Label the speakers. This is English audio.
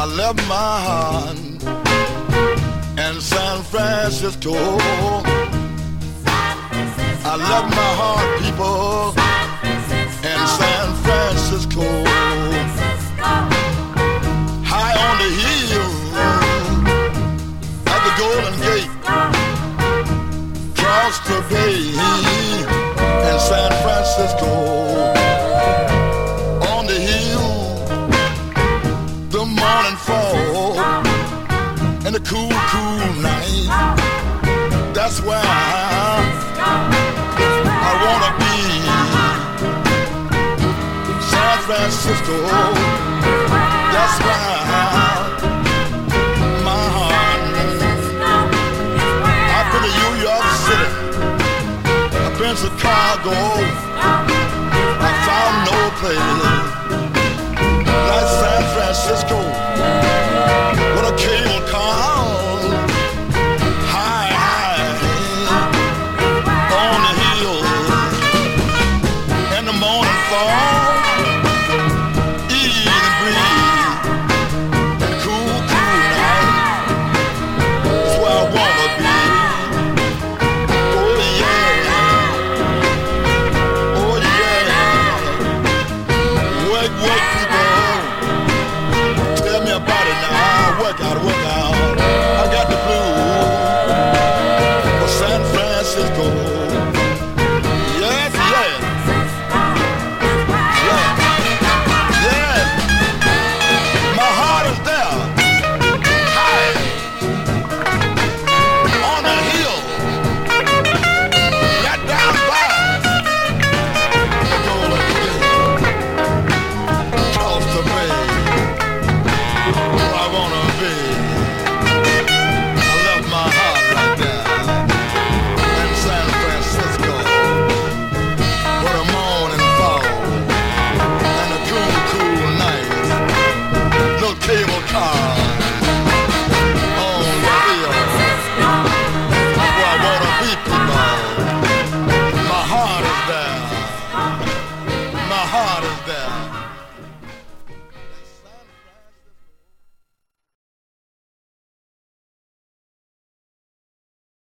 Speaker 1: I left my heart in San Francisco. I left my heart, people, in San Francisco. High on the hill at the Golden Gate, across the bay in San Francisco. On the hill, the morning fall, and the cool, cool night. That's where I wanna be. San Francisco. That's where my heart. I've been to New York City. I've been to Chicago. I found no place